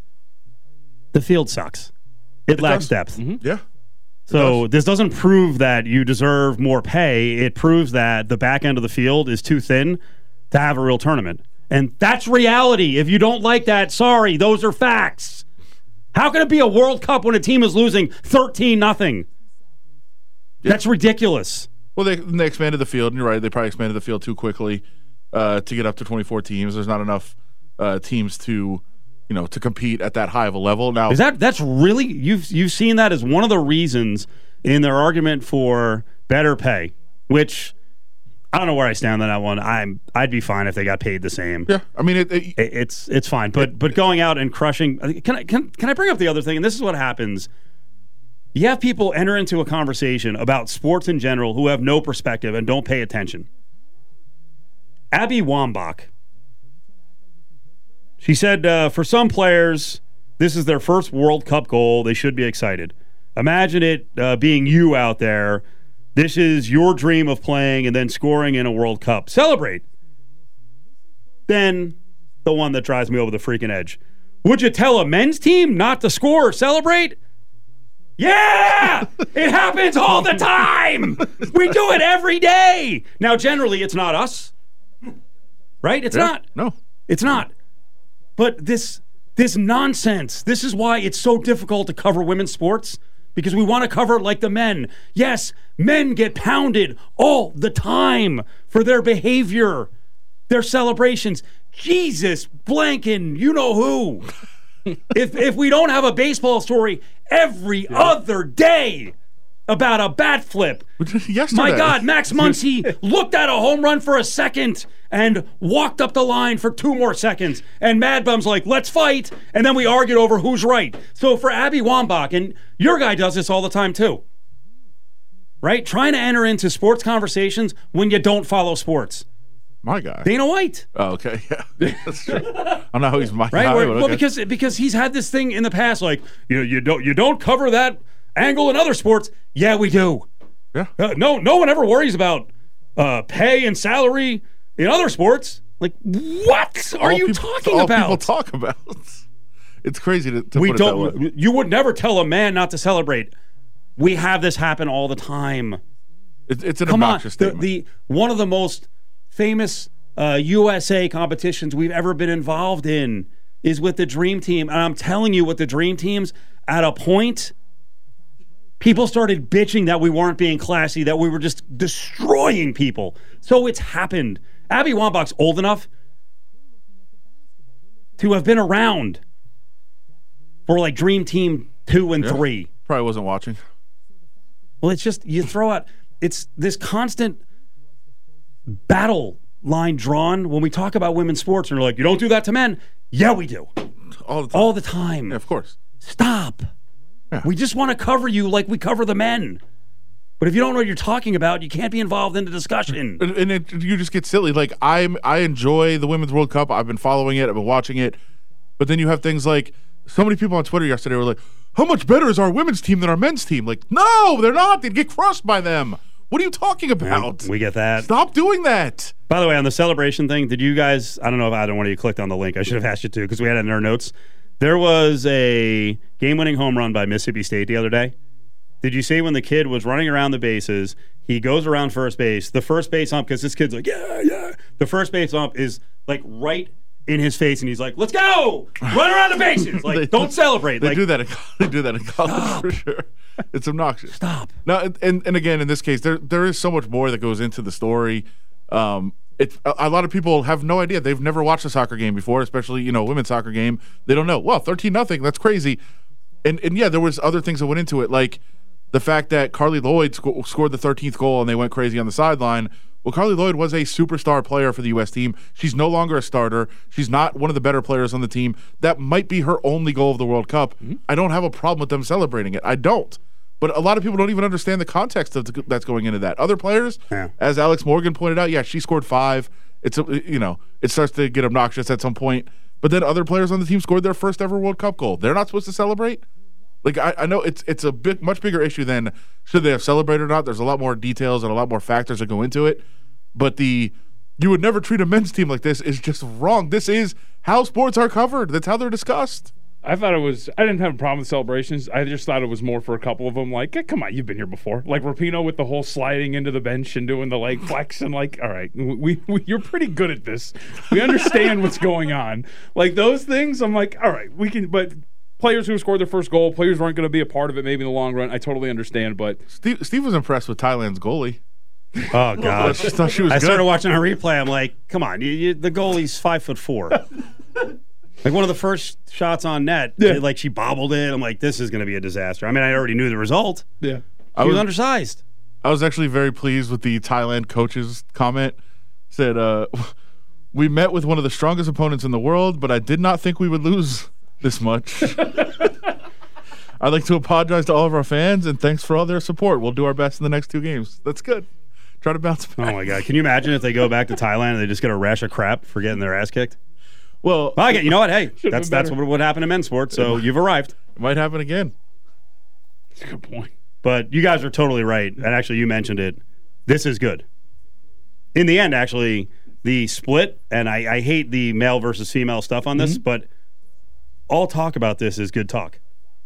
[SPEAKER 3] The field sucks. It, it lacks does. depth.
[SPEAKER 5] Mm-hmm. Yeah.
[SPEAKER 3] So this doesn't prove that you deserve more pay. It proves that the back end of the field is too thin to have a real tournament. And that's reality. If you don't like that, sorry, those are facts. How can it be a World Cup when a team is losing thirteen nothing? That's ridiculous.
[SPEAKER 5] Well, they, they expanded the field, and you're right, they probably expanded the field too quickly uh, to get up to twenty-four teams. There's not enough uh, teams to, you know, to compete at that high of a level. Now,
[SPEAKER 3] is that that's really you've you've seen that as one of the reasons in their argument for better pay, which I don't know where I stand on that one. I'm I'd be fine if they got paid the same.
[SPEAKER 5] Yeah, I mean it, it,
[SPEAKER 3] it, it's it's fine. But it, but going out and crushing. Can I can can I bring up the other thing? And this is what happens. You have people enter into a conversation about sports in general who have no perspective and don't pay attention. Abby Wambach. She said, uh, for some players, this is their first World Cup goal. They should be excited. Imagine it uh, being you out there this is your dream of playing and then scoring in a World Cup. Celebrate. Then the one that drives me over the freaking edge. Would you tell a men's team not to score or celebrate? Yeah! It happens all the time! We do it every day! Now, generally, it's not us. Right? It's
[SPEAKER 5] Yeah,
[SPEAKER 3] not.
[SPEAKER 5] No.
[SPEAKER 3] It's not. But this this nonsense, this is why it's so difficult to cover women's sports, because we want to cover it like the men. Yes, men get pounded all the time for their behavior, their celebrations. Jesus blanking, you know who. if if we don't have a baseball story every yeah. other day about a bat flip.
[SPEAKER 5] Yesterday.
[SPEAKER 3] My God, Max Muncy looked at a home run for a second and walked up the line for two more seconds. And Mad Bum's like, let's fight. And then we argued over who's right. So for Abby Wambach, and your guy does this all the time too, right? Trying to enter into sports conversations when you don't follow sports.
[SPEAKER 5] My guy.
[SPEAKER 3] Dana White.
[SPEAKER 5] Oh, okay. Yeah. That's true. I don't know how he's my
[SPEAKER 3] right?
[SPEAKER 5] guy.
[SPEAKER 3] Where,
[SPEAKER 5] but okay.
[SPEAKER 3] Well, because because he's had this thing in the past, like, you know, you don't you don't cover that angle in other sports. Yeah, we do.
[SPEAKER 5] Yeah.
[SPEAKER 3] Uh, no, no one ever worries about uh, pay and salary in other sports. Like, what are
[SPEAKER 5] all
[SPEAKER 3] you
[SPEAKER 5] people,
[SPEAKER 3] talking
[SPEAKER 5] all
[SPEAKER 3] about?
[SPEAKER 5] People talk about. It's crazy to, to
[SPEAKER 3] we
[SPEAKER 5] put
[SPEAKER 3] don't.
[SPEAKER 5] it that way.
[SPEAKER 3] You would never tell a man not to celebrate. We have this happen all the time.
[SPEAKER 5] It, it's an
[SPEAKER 3] Come
[SPEAKER 5] obnoxious
[SPEAKER 3] on, the,
[SPEAKER 5] statement.
[SPEAKER 3] the one of the most famous uh, U S A competitions we've ever been involved in is with the Dream Team, and I'm telling you, with the Dream Teams, at a point, people started bitching that we weren't being classy, that we were just destroying people. So it's happened. Abby Wambach's old enough to have been around for like Dream Team two and
[SPEAKER 5] Yeah.
[SPEAKER 3] three.
[SPEAKER 5] Probably wasn't watching.
[SPEAKER 3] Well, it's just, you throw out, it's this constant battle line drawn when we talk about women's sports, and you're like, you don't do that to men. Yeah, we do.
[SPEAKER 5] All the time.
[SPEAKER 3] All the time.
[SPEAKER 5] Yeah, of course.
[SPEAKER 3] Stop.
[SPEAKER 5] Yeah.
[SPEAKER 3] We just want to cover you like we cover the men. But if you don't know what you're talking about, you can't be involved in the discussion.
[SPEAKER 5] And, and it, you just get silly. Like, I'm, I enjoy the Women's World Cup. I've been following it. I've been watching it. But then you have things like, so many people on Twitter yesterday were like, how much better is our women's team than our men's team? Like, no, they're not. They'd get crushed by them. What are you talking about?
[SPEAKER 3] Yeah, we get that.
[SPEAKER 5] Stop doing that.
[SPEAKER 3] By the way, on the celebration thing, did you guys, I don't know if either one of you clicked on the link. I should have asked you to, because we had it in our notes. There was a game-winning home run by Mississippi State the other day. Did you see when the kid was running around the bases, he goes around first base, the first base ump, because this kid's like, yeah, yeah. The first base ump is like right in his face, and he's like, let's go! Run around the bases! Like,
[SPEAKER 5] They-
[SPEAKER 3] don't celebrate.
[SPEAKER 5] They
[SPEAKER 3] like,
[SPEAKER 5] do that. In, they do that in college for sure. It's obnoxious.
[SPEAKER 3] Stop.
[SPEAKER 5] No, and, and and again, in this case, there there is so much more that goes into the story. Um, it's a, a lot of people have no idea. They've never watched a soccer game before, especially you know a women's soccer game. They don't know. Well, thirteen nothing. That's crazy. And and yeah, there was other things that went into it, like the fact that Carly Lloyd sc- scored the thirteenth goal and they went crazy on the sideline. Well, Carly Lloyd was a superstar player for the U S team. She's no longer a starter. She's not one of the better players on the team. That might be her only goal of the World Cup. Mm-hmm. I don't have a problem with them celebrating it. I don't. But a lot of people don't even understand the context of the, that's going into that. Other players,
[SPEAKER 3] yeah.
[SPEAKER 5] as Alex Morgan pointed out, yeah, she scored five. It's a, you know, it starts to get obnoxious at some point. But then other players on the team scored their first ever World Cup goal. They're not supposed to celebrate. Like I, I know it's it's a big, much bigger issue than should they have celebrated or not. There's a lot more details and a lot more factors that go into it. But the you would never treat a men's team like this is just wrong. This is how sports are covered. That's how they're discussed.
[SPEAKER 6] I thought it was. I didn't have a problem with celebrations. I just thought it was more for a couple of them. Like, hey, come on, you've been here before. Like Rapinoe with the whole sliding into the bench and doing the leg flex and like, all right, we, we you're pretty good at this. We understand what's going on. Like those things, I'm like, all right, we can. But players who scored their first goal, players who aren't going to be a part of it maybe in the long run. I totally understand. But
[SPEAKER 5] Steve, Steve was impressed with Thailand's goalie.
[SPEAKER 3] Oh, gosh.
[SPEAKER 5] I thought she was
[SPEAKER 3] I
[SPEAKER 5] good.
[SPEAKER 3] started watching a replay. I'm like, come on, you, you, the goalie's five foot four. Like one of the first shots on net,
[SPEAKER 6] Yeah.
[SPEAKER 3] it, like she bobbled it. I'm like, this is going to be a disaster. I mean, I already knew the result.
[SPEAKER 6] yeah,
[SPEAKER 3] She
[SPEAKER 5] I
[SPEAKER 3] was
[SPEAKER 5] was
[SPEAKER 3] undersized.
[SPEAKER 5] I was actually very pleased with the Thailand coach's comment. Said, uh, we met with one of the strongest opponents in the world, but I did not think we would lose this much. I'd like to apologize to all of our fans, and thanks for all their support. We'll do our best in the next two games. That's good. Try to bounce back.
[SPEAKER 3] Oh, my God. Can you imagine if they go back to Thailand and they just get a rash of crap for getting their ass kicked?
[SPEAKER 5] Well,
[SPEAKER 3] Well, I get, you know what? Hey, that's
[SPEAKER 6] been
[SPEAKER 3] that's
[SPEAKER 6] better.
[SPEAKER 3] what would happen in men's sports, so you've arrived.
[SPEAKER 5] it might happen again.
[SPEAKER 6] that's a good point.
[SPEAKER 3] But you guys are totally right. And actually, you mentioned it. This is good. In the end, actually, the split, and I, I hate the male versus female stuff on this, mm-hmm. but all talk about this is good talk.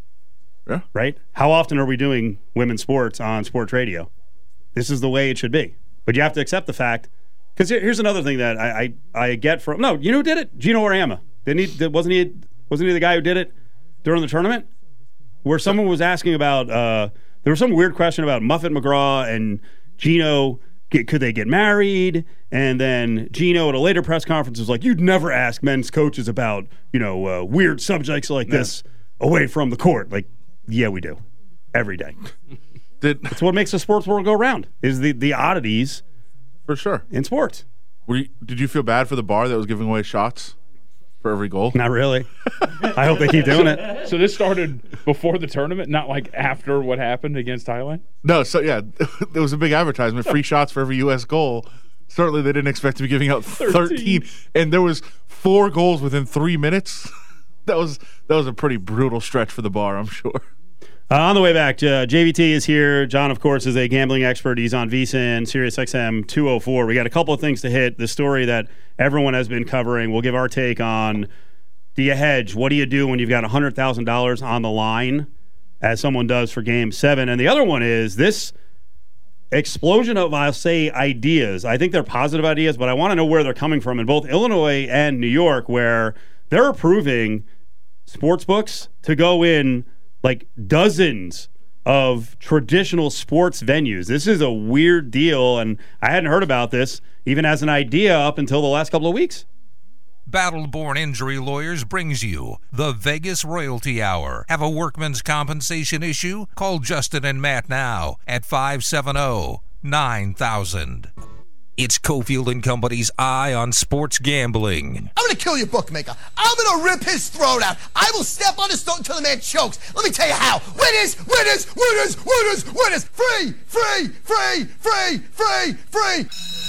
[SPEAKER 5] Yeah.
[SPEAKER 3] Right? How often are we doing women's sports on sports radio? This is the way it should be. But you have to accept the fact, because here's another thing that I, I, I get from, no, you know who did it? Gino Auriemma. Didn't he, wasn't he, wasn't he the guy who did it during the tournament? Where someone was asking about, uh, there was some weird question about Muffet McGraw and Gino, could they get married? And then Gino at a later press conference was like, you'd never ask men's coaches about, you know, uh, weird subjects like this no. away from the court. Like, yeah, we do. Every day.
[SPEAKER 5] Did,
[SPEAKER 3] That's what makes the sports world go round, is the, the oddities
[SPEAKER 5] for sure
[SPEAKER 3] in sports.
[SPEAKER 5] Were you, did you feel bad for the bar that was giving away shots for every goal?
[SPEAKER 3] Not really. I hope they keep doing it.
[SPEAKER 6] So this started before the tournament, not like after what happened against Thailand?
[SPEAKER 5] No, so yeah, there was a big advertisement, free shots for every U S goal. Certainly they didn't expect to be giving out thirteen. And there was four goals within three minutes. That was that was a pretty brutal stretch for the bar, I'm sure.
[SPEAKER 3] Uh, on the way back, uh, J V T is here. John, of course, is a gambling expert. He's on VSiN, Sirius X M two oh four. We got a couple of things to hit. The story that everyone has been covering. We'll give our take on, do you hedge? What do you do when you've got one hundred thousand dollars on the line, as someone does for Game seven? And the other one is this explosion of, I'll say, ideas. I think they're positive ideas, but I want to know where they're coming from in both Illinois and New York, where they're approving sports books to go in like dozens of traditional sports venues. This is a weird deal, and I hadn't heard about this even as an idea up until the last couple of weeks.
[SPEAKER 1] Battle-Born Injury Lawyers brings you the Vegas Royalty Hour. Have a workman's compensation issue? Call Justin and Matt now at five seven zero, nine thousand. It's Cofield and Company's Eye on Sports Gambling.
[SPEAKER 7] I'm going to kill your bookmaker. I'm going to rip his throat out. I will step on his throat until the man chokes. Let me tell you how. Winners, winners, winners, winners, winners. Free, free, free, free, free, free.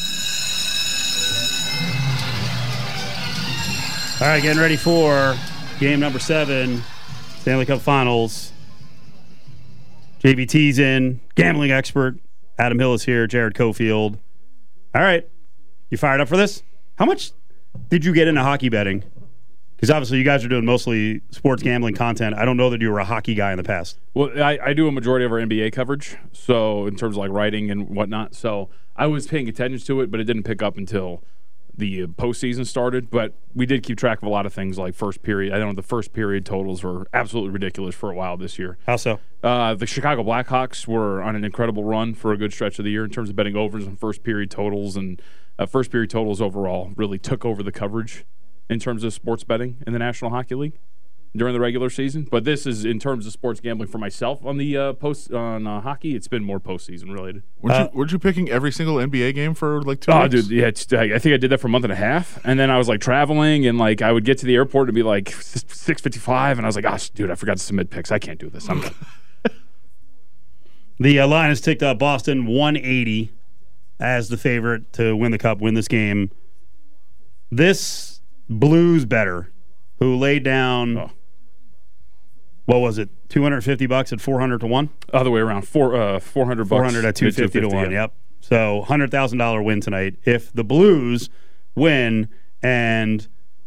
[SPEAKER 3] All right, getting ready for game number seven, Stanley Cup Finals. J V T's in, gambling expert. Adam Hill is here, Jared Cofield. All right. You fired up for this? How much did you get into hockey betting? Because obviously you guys are doing mostly sports gambling content. I don't know that you were a hockey guy in the past.
[SPEAKER 6] Well, I, I do a majority of our N B A coverage, so in terms of like writing and whatnot. So I was paying attention to it, but it didn't pick up until the postseason started. But we did keep track of a lot of things like first period. I know the first period totals were absolutely ridiculous for a while this year.
[SPEAKER 3] How so?
[SPEAKER 6] Uh, the Chicago Blackhawks were on an incredible run for a good stretch of the year in terms of betting overs and first period totals. And uh, first period totals overall really took over the coverage in terms of sports betting in the National Hockey League during the regular season. But this is in terms of sports gambling for myself on the uh, post on uh, hockey. It's been more postseason related.
[SPEAKER 5] Weren't,
[SPEAKER 3] uh,
[SPEAKER 5] you, weren't you picking every single N B A game for like two
[SPEAKER 6] oh,
[SPEAKER 5] weeks?
[SPEAKER 6] dude, yeah, it's, I think I did that for a month and a half, and then I was like traveling, and like I would get to the airport and be like six fifty-five, and I was like, gosh, dude, I forgot to submit picks. I can't do this. I'm done.
[SPEAKER 3] The uh, line has ticked up. Boston one eighty as the favorite to win the Cup, win this game. This Blues better, who laid down. Oh. What was it? two hundred fifty bucks at four hundred to one?
[SPEAKER 6] Other way around. Four, uh, four hundred bucks.
[SPEAKER 3] four hundred at two fifty to one, yeah. Yep. So one hundred thousand dollars win tonight. If the Blues win and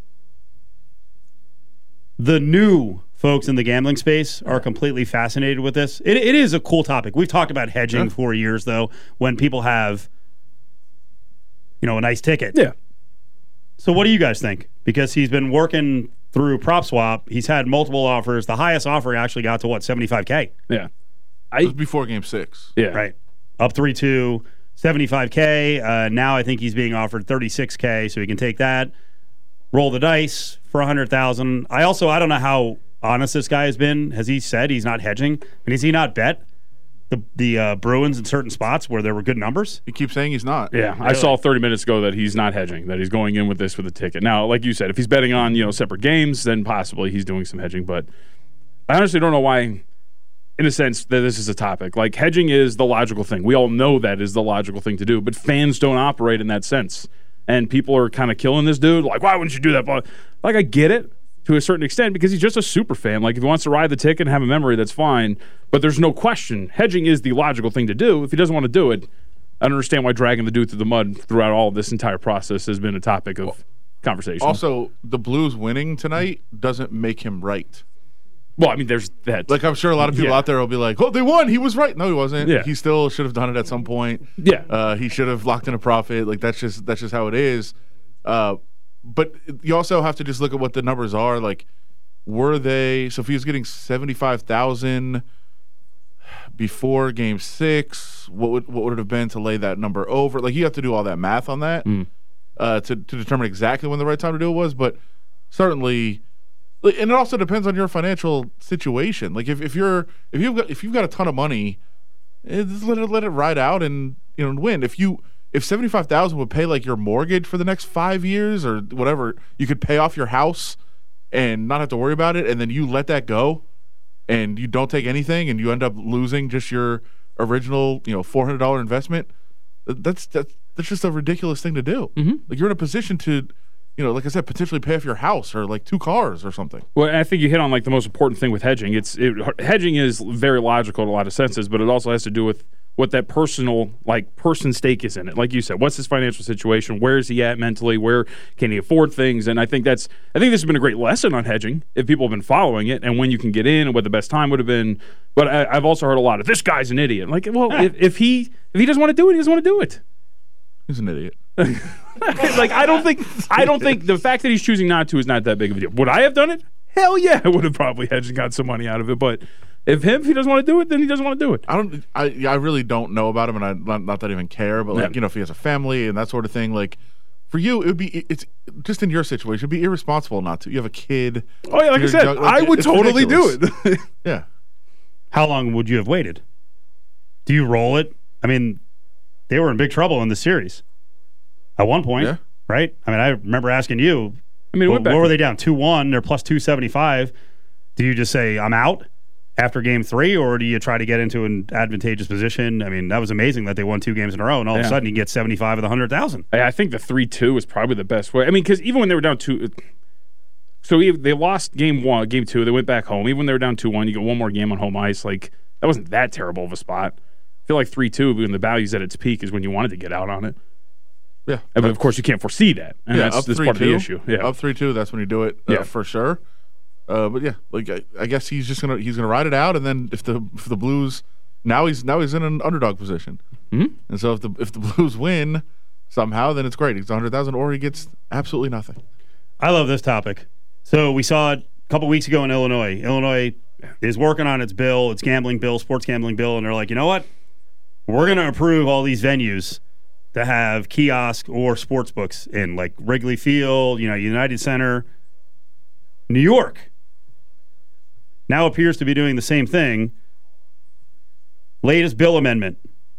[SPEAKER 3] the new folks in the gambling space are completely fascinated with this, it, it is a cool topic. We've talked about hedging yeah. for years, though, when people have, you know, a nice ticket.
[SPEAKER 6] Yeah.
[SPEAKER 3] So what do you guys think? Because he's been working through PropSwap, he's had multiple offers. The highest offer actually got to, what, seventy-five K?
[SPEAKER 6] Yeah.
[SPEAKER 5] I, it was before game six.
[SPEAKER 6] Yeah.
[SPEAKER 3] Right. Up three two, seventy-five K. Uh, now I think he's being offered thirty-six K, so he can take that, roll the dice for one hundred thousand dollars. I also, I don't know how honest this guy has been. Has he said he's not hedging? I mean, has he not bet the the uh, Bruins in certain spots where there were good numbers?
[SPEAKER 5] He keeps saying he's not.
[SPEAKER 6] Yeah, really? I saw thirty minutes ago that he's not hedging, that he's going in with this with a ticket. Now, like you said, if he's betting on, you know, separate games, then possibly he's doing some hedging. But I honestly don't know why, in a sense, that this is a topic. Like, hedging is the logical thing. We all know that is the logical thing to do, but fans don't operate in that sense. And people are kind of killing this dude. Like, why wouldn't you do that? Like, I get it. to a certain extent because he's just a super fan. Like, if he wants to ride the ticket and have a memory, that's fine. But there's no question. Hedging is the logical thing to do. If he doesn't want to do it, I don't understand why dragging the dude through the mud throughout all of this entire process has been a topic of conversation.
[SPEAKER 5] Also, the Blues winning tonight doesn't make him right.
[SPEAKER 6] Well, I mean, there's that.
[SPEAKER 5] Like, I'm sure a lot of people
[SPEAKER 6] yeah.
[SPEAKER 5] out there will be like, oh, they won. He was right. No, he wasn't.
[SPEAKER 6] Yeah.
[SPEAKER 5] He still should have done it at some point.
[SPEAKER 6] Yeah.
[SPEAKER 5] Uh, he should have locked in a profit. Like, that's just that's just how it is. Uh, but you also have to just look at what the numbers are. Like, were they – so if he was getting seventy-five thousand before game six, what would what would it have been to lay that number over? Like, you have to do all that math on that mm. uh, to, to determine exactly when the right time to do it was. But certainly – and it also depends on your financial situation. Like, if, if you're if you've got if you've got a ton of money, just let it let it ride out and, you know, win. If you – If seventy-five thousand dollars would pay like your mortgage for the next five years or whatever, you could pay off your house and not have to worry about it, and then you let that go and you don't take anything and you end up losing just your original, you know, four hundred dollars investment, that's that's, that's just a ridiculous thing to do. Mm-hmm. Like, you're in a position to, you know, like I said, potentially pay off your house or like two cars or something.
[SPEAKER 6] Well, I think you hit on like the most important thing with hedging. It's it, hedging is very logical in a lot of senses, but it also has to do with what that personal, like, person stake is in it. Like you said, what's his financial situation? Where is he at mentally? Where can he afford things? And I think that's, I think this has been a great lesson on hedging if people have been following it and when you can get in and what the best time would have been. But I, I've also heard a lot of, this guy's an idiot. Like, well, if, if he if he doesn't want to do it, he doesn't want to do it.
[SPEAKER 5] He's an idiot.
[SPEAKER 6] Like, I don't think, I don't think the fact that he's choosing not to is not that big of a deal. Would I have done it? Hell yeah, I would have probably hedged and got some money out of it. But if him, if he doesn't want to do it, then he doesn't want to do it.
[SPEAKER 5] I don't. I I really don't know about him, and I not, not that I even care. But like, yeah. you know, if he has a family and that sort of thing, like, for you, it would be it's just in your situation, it'd be irresponsible not to. You have a kid.
[SPEAKER 6] Oh yeah, like I said, young, like, I would totally
[SPEAKER 5] ridiculous.
[SPEAKER 6] do it.
[SPEAKER 5] Yeah.
[SPEAKER 3] How long would you have waited? Do you roll it? I mean, they were in big trouble in the series at one point,
[SPEAKER 5] yeah.
[SPEAKER 3] right? I mean, I remember asking you.
[SPEAKER 6] I mean,
[SPEAKER 3] what, what were they down? two one, they're plus two seventy-five. Do you just say, I'm out after game three, or do you try to get into an advantageous position? I mean, that was amazing that they won two games in a row, and all yeah. of a sudden you get seventy-five of the one hundred thousand.
[SPEAKER 6] I think the three two was probably the best way. I mean, because even when they were down two, so they lost game one, game two, they went back home. Even when they were down two one, you get one more game on home ice. Like, that wasn't that terrible of a spot. I feel like three two, when the value's at its peak, is when you wanted to get out on it.
[SPEAKER 5] Yeah,
[SPEAKER 6] but of course you can't foresee that, and
[SPEAKER 5] yeah,
[SPEAKER 6] that's, that's part of the issue. Yeah,
[SPEAKER 5] up three two, that's when you do it. Uh,
[SPEAKER 6] yeah,
[SPEAKER 5] for sure. Uh, but yeah, like I, I guess he's just gonna he's gonna ride it out, and then if the if the Blues now he's now he's in an underdog position,
[SPEAKER 6] mm-hmm.
[SPEAKER 5] and so if the if the Blues win somehow, then it's great. He's a hundred thousand, or he gets absolutely nothing.
[SPEAKER 3] I love this topic. So we saw it a couple weeks ago in Illinois. Illinois is working on its bill, its gambling bill, sports gambling bill, and they're like, you know what? We're gonna approve all these venues to have kiosk or sports books in, like Wrigley Field, you know, United Center. New York now appears to be doing the same thing. Latest bill amendment.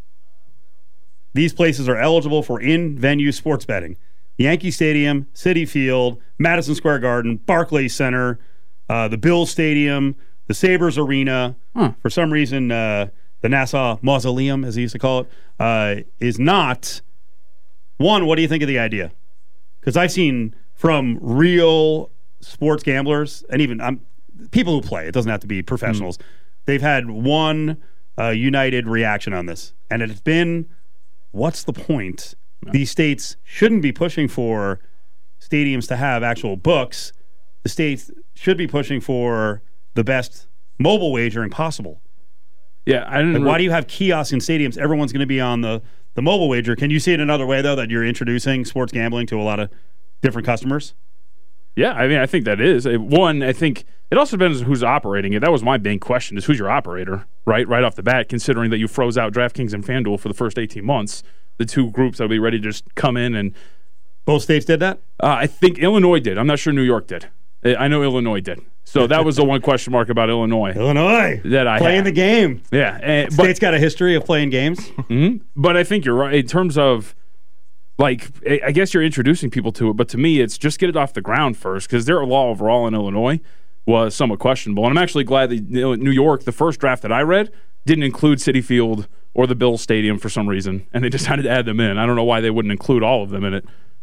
[SPEAKER 3] These places are eligible for in-venue sports betting. Yankee Stadium, Citi Field, Madison Square Garden, Barclays Center, uh, the Bills Stadium, the Sabres Arena.
[SPEAKER 6] Huh.
[SPEAKER 3] For some reason, uh, the Nassau Mausoleum, as he used to call it, uh, is not. One, what do you think of the idea? Because I've seen from real sports gamblers, and even um, people who play, it doesn't have to be professionals, mm. they've had one uh, united reaction on this. And it's been, what's the point? No. These states shouldn't be pushing for stadiums to have actual books. The states should be pushing for the best mobile wagering possible.
[SPEAKER 6] Yeah, I didn't.
[SPEAKER 3] Like,
[SPEAKER 6] re-
[SPEAKER 3] why do you have kiosks in stadiums? Everyone's going to be on the, the mobile wager. Can you see it another way, though, that you're introducing sports gambling to a lot of different customers?
[SPEAKER 6] Yeah, I mean, I think that is. One, I think it also depends on who's operating it. That was my main question, is who's your operator, right? Right off the bat, considering that you froze out DraftKings and FanDuel for the first eighteen months, the two groups that will be ready to just come in and...
[SPEAKER 3] Both states did that?
[SPEAKER 6] Uh, I think Illinois did. I'm not sure New York did. I know Illinois did. So that was the one question mark about Illinois.
[SPEAKER 3] Illinois.
[SPEAKER 6] That I
[SPEAKER 3] Playing
[SPEAKER 6] had.
[SPEAKER 3] the game.
[SPEAKER 6] Yeah. And,
[SPEAKER 3] but, State's got a history of playing games.
[SPEAKER 6] Mm-hmm. But I think you're right in terms of, like, I guess you're introducing people to it, but to me, it's just get it off the ground first, because their law overall in Illinois was somewhat questionable. And I'm actually glad that New York, the first draft that I read, didn't include Citi Field or the Bills Stadium for some reason, and they decided to add them in. I don't know why they wouldn't include all of them in it.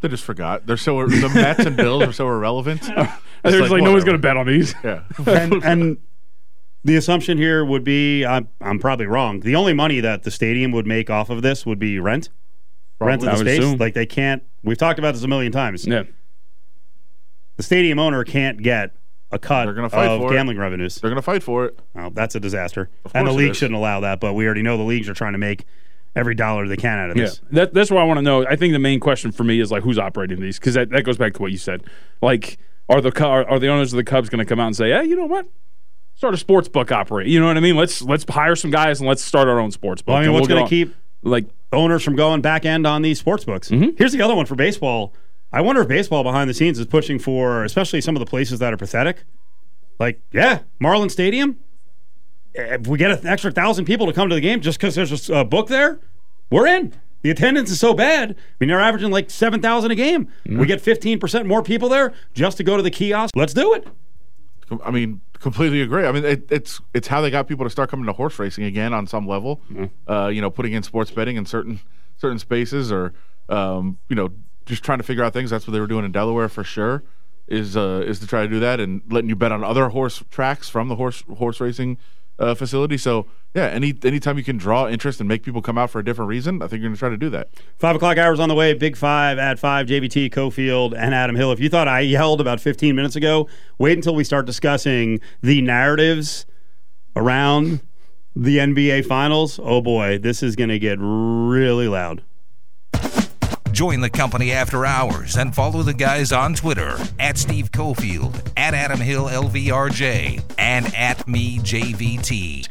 [SPEAKER 5] They just forgot. They're so the Mets and Bills are so irrelevant.
[SPEAKER 6] There's like, like no one's going to bet on these.
[SPEAKER 5] Yeah,
[SPEAKER 3] and, and the assumption here would be, I'm, I'm probably wrong. The only money that the stadium would make off of this would be rent,
[SPEAKER 6] Probably.
[SPEAKER 3] rent of the
[SPEAKER 6] I would
[SPEAKER 3] space.
[SPEAKER 6] assume.
[SPEAKER 3] Like they can't. We've talked about this a million times.
[SPEAKER 6] Yeah.
[SPEAKER 3] The stadium owner can't get a cut
[SPEAKER 5] They're gonna fight
[SPEAKER 3] of
[SPEAKER 5] for it.
[SPEAKER 3] gambling revenues.
[SPEAKER 5] they're going to fight for it.
[SPEAKER 3] Well, that's a disaster.
[SPEAKER 5] Of
[SPEAKER 3] And the
[SPEAKER 5] course it
[SPEAKER 3] league
[SPEAKER 5] is.
[SPEAKER 3] shouldn't allow that, but we already know the leagues are trying to make every dollar they can out of
[SPEAKER 6] Yeah,
[SPEAKER 3] this.
[SPEAKER 6] that, that's what I want to know. I think the main question for me is like, who's operating these? Because that, that goes back to what you said. Like, are the Cu- are, are the owners of the Cubs going to come out and say, "Hey, you know what? Start a sports book operate." You know what I mean? Let's let's hire some guys and let's start our own sports book.
[SPEAKER 3] Well, I mean,
[SPEAKER 6] And
[SPEAKER 3] what's
[SPEAKER 6] we'll
[SPEAKER 3] going to
[SPEAKER 6] go-
[SPEAKER 3] keep
[SPEAKER 6] like
[SPEAKER 3] owners from going back end on these sports books?
[SPEAKER 6] Mhm.
[SPEAKER 3] Here's the other one for baseball. I wonder if baseball behind the scenes is pushing for, especially some of the places that are pathetic. Like, yeah, Marlin Stadium. If we get an extra thousand people to come to the game just because there's a book there, we're in. The attendance is so bad. I mean, they're averaging like seven thousand a game.
[SPEAKER 6] Mm-hmm.
[SPEAKER 3] We get fifteen percent more people there just to go to the kiosk. Let's do it.
[SPEAKER 5] I mean, completely agree. I mean, it, it's it's how they got people to start coming to horse racing again on some level.
[SPEAKER 6] Mm-hmm.
[SPEAKER 5] Uh, you know, putting in sports betting in certain certain spaces, or um, you know, just trying to figure out things. That's what they were doing in Delaware for sure. Is uh, is to try to do that and letting you bet on other horse tracks from the horse horse racing uh, facility. So yeah, any anytime you can draw interest and make people come out for a different reason, I think you're going to try to do that.
[SPEAKER 3] Five o'clock hours on the way. Big Five at five. J V T, Cofield, and Adam Hill. If you thought I yelled about fifteen minutes ago, wait until we start discussing the narratives around the N B A Finals. Oh boy, this is going to get really loud.
[SPEAKER 1] Join the company after hours and follow the guys on Twitter at Steve Cofield, at Adam Hill L V R J, and at me J V T.